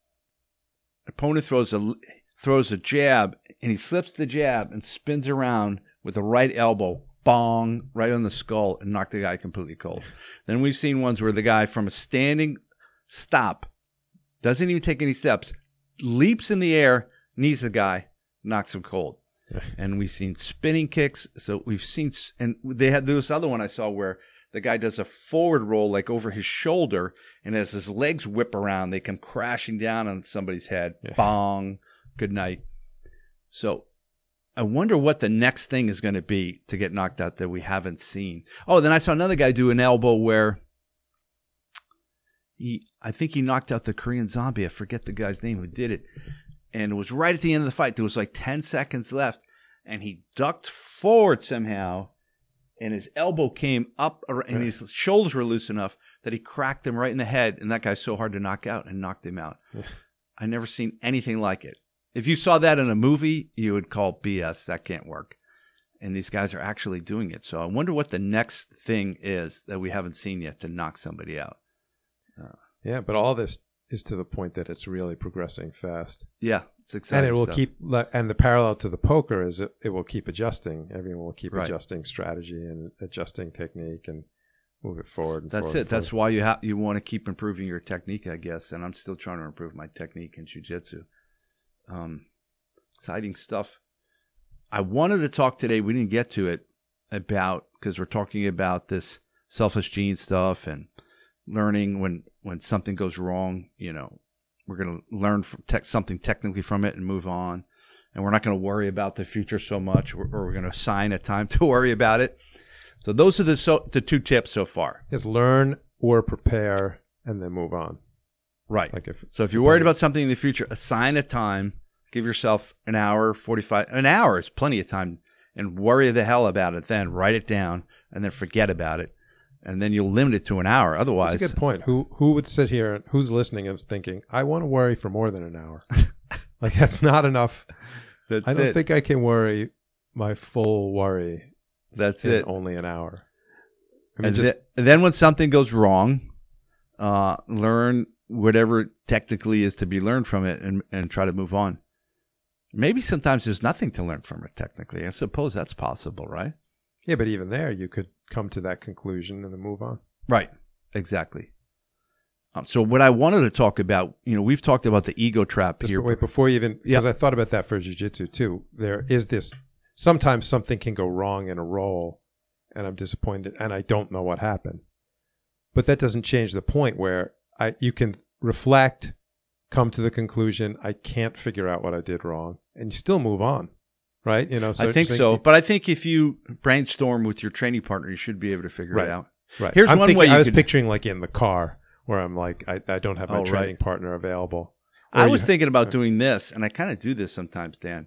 opponent throws a throws a jab, and he slips the jab and spins around with the right elbow, bong, right on the skull, and knock the guy completely cold. Then we've seen ones where the guy from a standing stop, doesn't even take any steps, leaps in the air, knees the guy, knocks him cold. And we've seen spinning kicks. So we've seen, and they had this other one I saw where the guy does a forward roll like over his shoulder, and as his legs whip around, they come crashing down on somebody's head. Yeah. Bong. Good night. So I wonder what the next thing is going to be to get knocked out that we haven't seen. Oh, then I saw another guy do an elbow where he, I think he knocked out the Korean Zombie. I forget the guy's name who did it. And it was right at the end of the fight. There was like ten seconds left. And he ducked forward somehow. And his elbow came up, and his shoulders were loose enough that he cracked him right in the head, and that guy's so hard to knock out and knocked him out. Yeah. I never seen anything like it. If you saw that in a movie, you would call B S. That can't work. And these guys are actually doing it. So I wonder what the next thing is that we haven't seen yet to knock somebody out. Uh, yeah, but all this is to the point that it's really progressing fast. Yeah, it's exciting. And it will stuff. keep, and the parallel to the poker is it, it will keep adjusting. Everyone will keep Right. adjusting strategy and adjusting technique and move it forward. And That's forward it. and That's forward. why you have you want to keep improving your technique, I guess. And I'm still trying to improve my technique in jiu-jitsu. Um, exciting stuff. I wanted to talk today. We didn't get to it about because we're talking about this selfish gene stuff and learning when when something goes wrong. You know, we're going to learn from te- something technically from it and move on. And we're not going to worry about the future so much, or, or we're going to assign a time to worry about it. So those are the so, the two tips so far. Is learn or prepare and then move on. Right. Like if So if you're worried about something in the future, assign a time. Give yourself an hour, forty-five. An hour is plenty of time, and worry the hell about it. Then write it down, and then forget about it, and then you'll limit it to an hour. Otherwise, that's a good point. Who who would sit here? Who's listening and is thinking, I want to worry for more than an hour? Like that's not enough. That's I don't it. think I can worry my full worry. That's in it. Only an hour. I mean, And, just th- and then when something goes wrong, uh, learn whatever technically is to be learned from it, and and try to move on. Maybe sometimes there's nothing to learn from it technically. I suppose that's possible, right? yeah, but even there, you could come to that conclusion and then move on. Right. Exactly. Um, so what I wanted to talk about, you know, we've talked about the ego trap Just here. wait before you even, Yeah. because I thought about that for jiu-jitsu too. There is this. Sometimes something can go wrong in a roll, and I'm disappointed, and I don't know what happened. But that doesn't change the point where I you can reflect, come to the conclusion, I can't figure out what I did wrong, and you still move on, right? You know, so I think just so. But I think if you brainstorm with your training partner, you should be able to figure Right. it out. Right. Here's I'm one thinking, way you I was could- picturing like in the car where I'm like, I, I don't have my Oh, right. training partner available. I Or was you- thinking about doing this, and I kind of do this sometimes, Dan.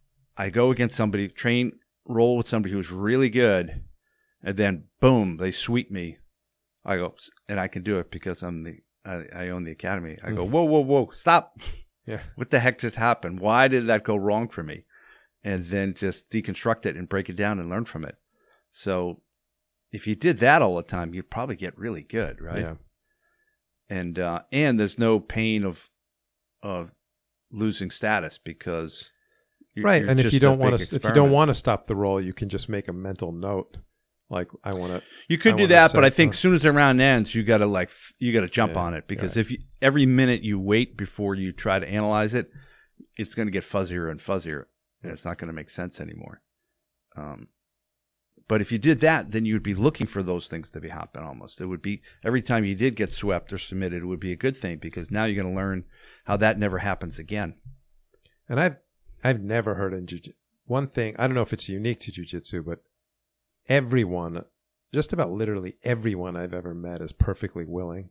I go against somebody, train, roll with somebody who's really good, and then boom, they sweep me. I go, and I can do it because I'm the I, I own the academy. I go, Mhm. whoa, whoa, whoa, stop! Yeah. What the heck just happened? Why did that go wrong for me? And then just deconstruct it and break it down and learn from it. So if you did that all the time, you'd probably get really good, right? Yeah. And uh, and there's no pain of of losing status because you're, Right. you're And if just you a don't want big to, if you don't experiment. want to stop the roll, you can just make a mental note. Like I want to, You could I do wanna that, set but I it think down. as soon as the round ends, you gotta like f- you gotta jump Yeah, on it because right. if you, every minute you wait before you try to analyze it, it's going to get fuzzier and fuzzier, and it's not going to make sense anymore. Um, but if you did that, then you'd be looking for those things to be happen. Almost, it would be every time you did get swept or submitted, it would be a good thing because now you're going to learn how that never happens again. And I've, I've never heard in jiu-jitsu. One thing, I don't know if it's unique to jiu-jitsu, but everyone, just about literally everyone I've ever met is perfectly willing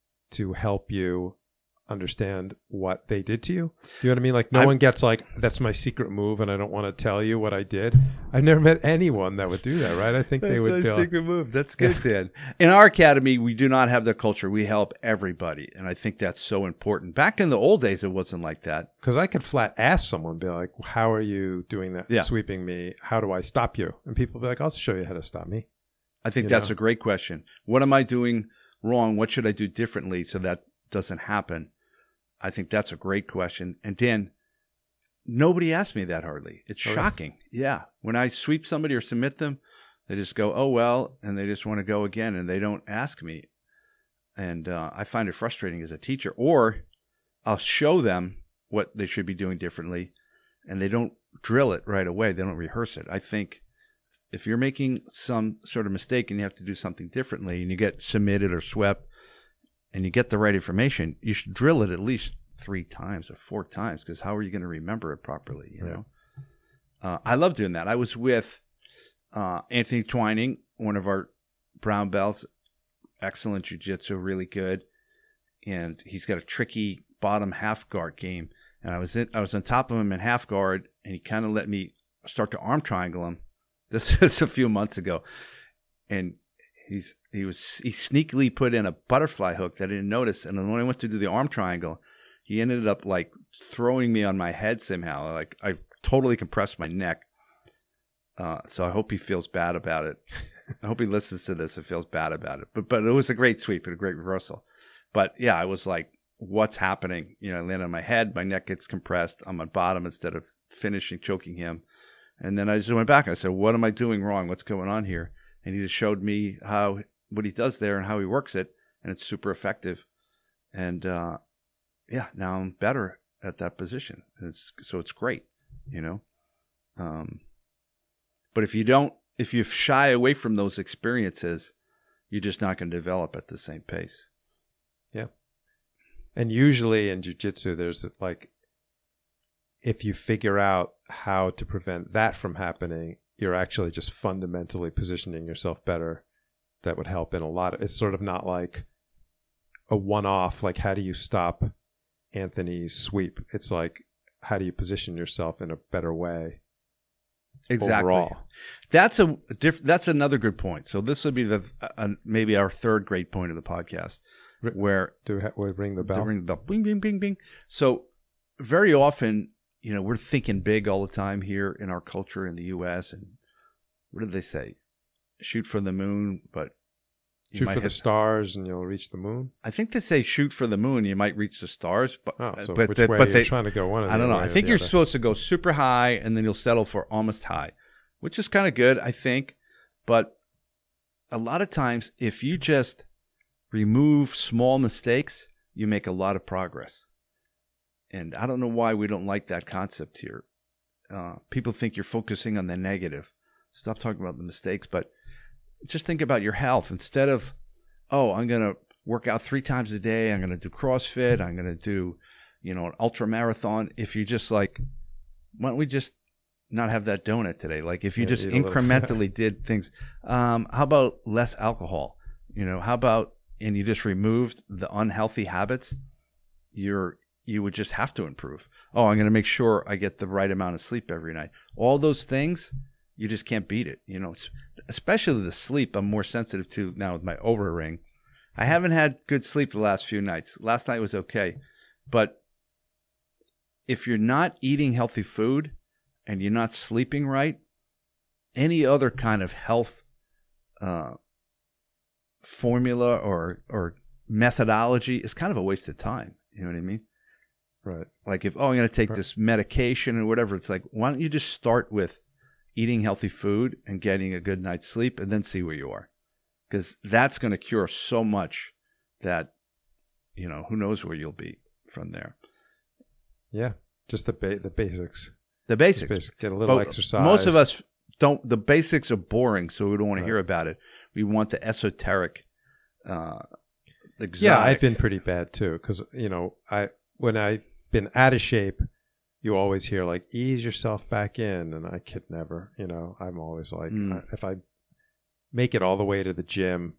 to help you understand what they did to you. You know what I mean? Like no I- one gets like, that's my secret move and I don't want to tell you what I did. I've never met anyone that would do that, right? I think they would a feel, secret move. That's good, Dan. In our academy, we do not have the culture. We help everybody, and I think that's so important. Back in the old days, it wasn't like that. because I could flat ask someone, be like, how are you doing that? Yeah. Sweeping me. How do I stop you? And people be like, I'll show you how to stop me. I think You that's know? a great question. What am I doing wrong? What should I do differently so that doesn't happen? I think that's a great question. And Dan, nobody asked me that hardly. It's Oh, really? shocking. Yeah. When I sweep somebody or submit them, they just go, oh, well, and they just want to go again, and they don't ask me. And uh, I find it frustrating as a teacher. Or I'll show them what they should be doing differently, and they don't drill it right away. They don't rehearse it. I think if you're making some sort of mistake and you have to do something differently and you get submitted or swept and you get the right information, you should drill it at least three times or four times because how are you going to remember it properly, you Right. know? Uh, I love doing that. I was with uh, Anthony Twining, one of our brown belts, excellent jiu-jitsu, really good. And he's got a tricky bottom half guard game. And I was in, I was on top of him in half guard, and he kind of let me start to arm triangle him. This is a few months ago, and he's he was he sneakily put in a butterfly hook that I didn't notice. And then when I went to do the arm triangle, he ended up like throwing me on my head somehow. Like I totally compressed my neck. Uh, so I hope he feels bad about it. I hope he listens to this and feels bad about it. But but it was a great sweep and a great reversal. But yeah, I was like, what's happening? You know, I land on my head, my neck gets compressed. I'm on bottom instead of finishing, choking him. And then I just went back and I said, what am I doing wrong? What's going on here? And he just showed me how what he does there and how he works it. And it's super effective. And uh, yeah, now I'm better at that position. And it's, so it's great, you know. Um, but if you don't, if you shy away from those experiences, you're just not going to develop at the same pace. Yeah. And usually in jiu-jitsu, there's like, if you figure out how to prevent that from happening, you're actually just fundamentally positioning yourself better. That would help in a lot. Of, it's sort of not like a one-off, like how do you stop Anthony's sweep? It's like, how do you position yourself in a better way? Exactly. Overall. That's a diff- That's another good point. So this would be the uh, maybe our third great point of the podcast, where do we, ha- we ring the bell? Ring the bell. Bing, bing, bing, bing. So very often, you know, we're thinking big all the time here in our culture in the U S. And what did they say? Shoot for the moon, but shoot for hit- the stars, and you'll reach the moon. I think they say shoot for the moon, you might reach the stars. But oh, so but which they, way but are they, you trying to go? One. Or I don't know. I think you're other. supposed to go super high, and then you'll settle for almost high, which is kind of good, I think. But a lot of times, if you just remove small mistakes, you make a lot of progress. And I don't know why we don't like that concept here. Uh, people think you're focusing on the negative. Stop talking about the mistakes, but just think about your health. Instead of, oh, I'm going to work out three times a day. I'm going to do CrossFit. I'm going to do, you know, an ultra marathon. If you just like, why don't we just not have that donut today? Like if you yeah, just incrementally did things, um, how about less alcohol? You know, how about, and you just removed the unhealthy habits, you're, you would just have to improve. Oh, I'm going to make sure I get the right amount of sleep every night. All those things, you just can't beat it. You know, especially the sleep I'm more sensitive to now with my Oura Ring. I haven't had good sleep the last few nights. Last night was okay. But if you're not eating healthy food and you're not sleeping right, any other kind of health uh, formula or or methodology is kind of a waste of time. You know what I mean? Right. Like if, oh, I'm going to take right. this medication or whatever. It's like, why don't you just start with eating healthy food and getting a good night's sleep and then see where you are? Because that's going to cure so much that, you know, who knows where you'll be from there. Yeah. Just the ba- the basics. The basics. basic. Get a little but exercise. Most of us don't, the basics are boring, so we don't want to right. hear about it. We want the esoteric, uh, exotic. Yeah, I've been pretty bad too. Because, you know, I when I've been out of shape, you always hear like, ease yourself back in. And I could never, you know, I'm always like, Mm. I, if I make it all the way to the gym,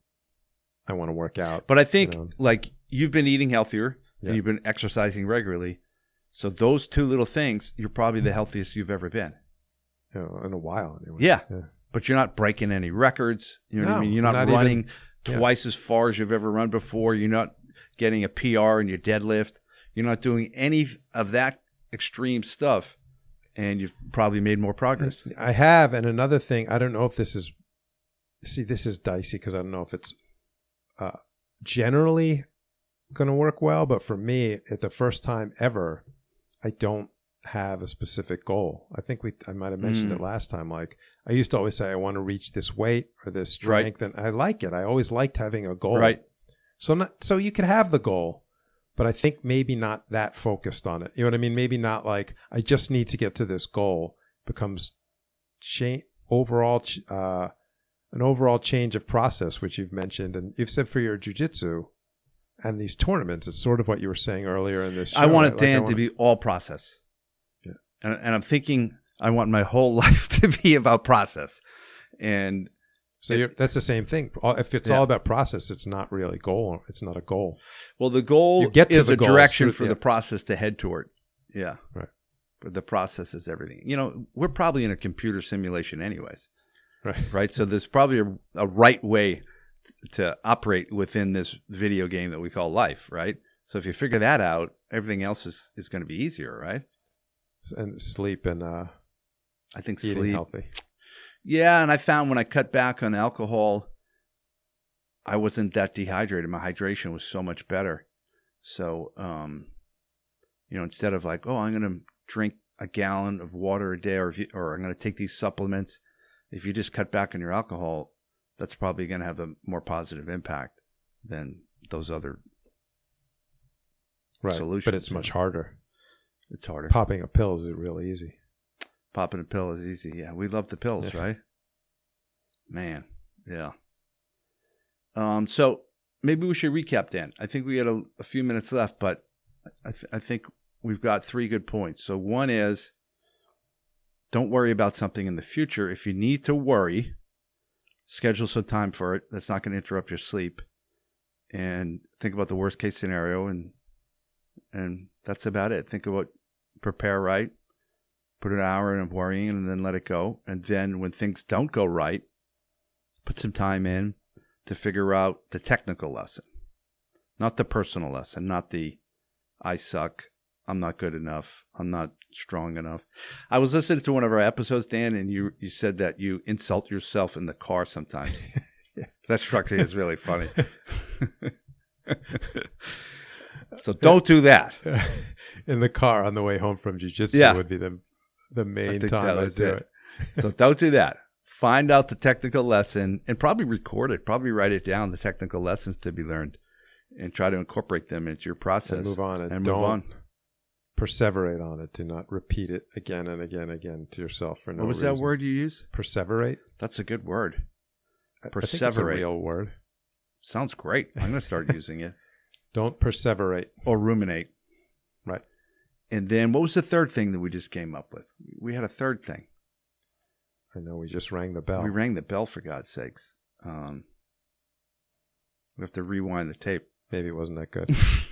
I want to work out. But I think you know? like you've been eating healthier Yeah. and you've been exercising regularly. So those two little things, you're probably the healthiest you've ever been. You know, in a while anyway. Yeah. yeah. But you're not breaking any records. You know what I No, mean? You're not, not running even- yeah. twice as far as you've ever run before. You're not getting a P R in your deadlift. You're not doing any of that extreme stuff. And you've probably made more progress. I have. And another thing, I don't know if this is, see, this is dicey because I don't know if it's uh, generally going to work well. But for me, at the first time ever, I don't have a specific goal. I think we, I might have mentioned Mm. it last time. Like I used to always say, I want to reach this weight or this strength. Right. And I like it. I always liked having a goal. Right. So not, so you could have the goal, but I think maybe not that focused on it. You know what I mean? Maybe not like, I just need to get to this goal. Becomes cha- overall, ch- uh, an overall change of process, which you've mentioned. And you've said for your jiu-jitsu and these tournaments, it's sort of what you were saying earlier in this show. I want it, Like, Dan, I wanna- to be all process. Yeah. And, and I'm thinking I want my whole life to be about process. And So you're, that's the same thing. All- If it's Yeah. all about process, it's not really goal. It's not a goal. well, the goal You get to is the a goals direction through- for yeah. the process to head toward. Yeah. Right. But the process is everything. You know, we're probably in a computer simulation anyways. Right. Right. So there's probably a, a right way to operate within this video game that we call life, right? So if you figure that out, everything else is, is going to be easier, right? And sleep and uh, I think eating sleep. healthy. Yeah, and I found when I cut back on alcohol, I wasn't that dehydrated. My hydration was so much better. So, um, you know, instead of like, oh, I'm going to drink a gallon of water a day, or if you, or I'm going to take these supplements, if you just cut back on your alcohol, that's probably going to have a more positive impact than those other right. solutions. But it's much harder. It's harder. Popping a pill is really easy. Popping a pill is easy. Yeah, we love the pills, yeah. right? Man, yeah. Um, so maybe we should recap, Dan. I think we had a, a few minutes left, but I, th- I think we've got three good points. So one is, don't worry about something in the future. If you need to worry, schedule some time for it. That's not going to interrupt your sleep. And think about the worst case scenario, and and that's about it. Think about prepare right, put an hour in of worrying, and then let it go. And then when things don't go right, put some time in to figure out the technical lesson, not the personal lesson, not the I suck, I'm not good enough, I'm not strong enough. I was listening to one of our episodes, Dan, and you you said that you insult yourself in the car sometimes. yeah. That struck me as really funny. So don't do that. In the car on the way home from jiu-jitsu yeah. would be the the main I time I do it. it. So don't do that. Find out the technical lesson and probably record it. Probably write it down, the technical lessons to be learned, and try to incorporate them into your process. And move on. And, and don't move on. perseverate on it. Do not repeat it again and again and again to yourself for no reason. What was reason. that word you used? Perseverate? That's a good word. Perseverate. I think it's a real word. Sounds great. I'm going to start using it. Don't perseverate. Or ruminate. Right. And then what was the third thing that we just came up with? We had a third thing. I know, we just rang the bell. We rang the bell, for God's sakes. Um, we have to rewind the tape. Maybe it wasn't that good.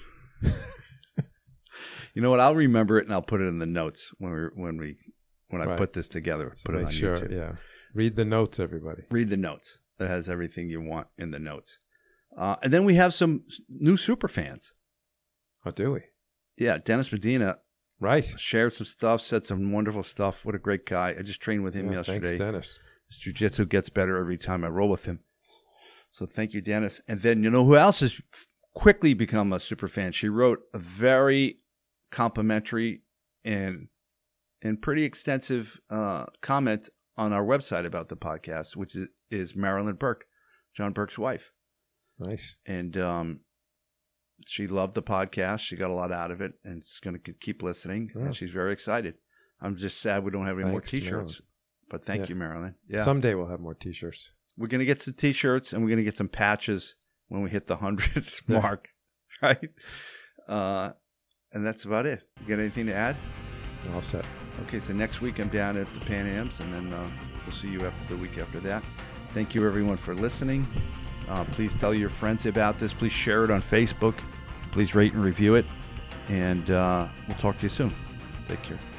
You know what? I'll remember it and I'll put it in the notes when we when we when I right. put this together. So put it make on sure, YouTube. yeah. Read the notes, everybody. Read the notes. That has everything you want in the notes. Uh, and then we have some new super fans. Oh, do we? Yeah, Dennis Medina. Right. Shared some stuff, said some wonderful stuff. What a great guy. I just trained with him yeah, yesterday. Thanks, Dennis. His jiu-jitsu gets better every time I roll with him. So thank you, Dennis. And then you know who else has quickly become a super fan? She wrote a very complimentary and and pretty extensive uh, comment on our website about the podcast, which is, is Marilyn Burke, John Burke's wife. Nice. And um, she loved the podcast. She got a lot out of it, and she's going to keep listening. Yeah. And she's very excited. I'm just sad we don't have any Thanks, more T-shirts. Marilyn. But thank yeah. you, Marilyn. Yeah. Someday we'll have more T-shirts. We're going to get some T-shirts, and we're going to get some patches when we hit the hundredth yeah. mark, right? Uh, and that's about it. You got anything to add? All set. Okay, so next week I'm down at the Pan Ams, and then uh, we'll see you after the week after that. Thank you, everyone, for listening. Uh, please tell your friends about this. Please share it on Facebook. Please rate and review it. And uh, we'll talk to you soon. Take care.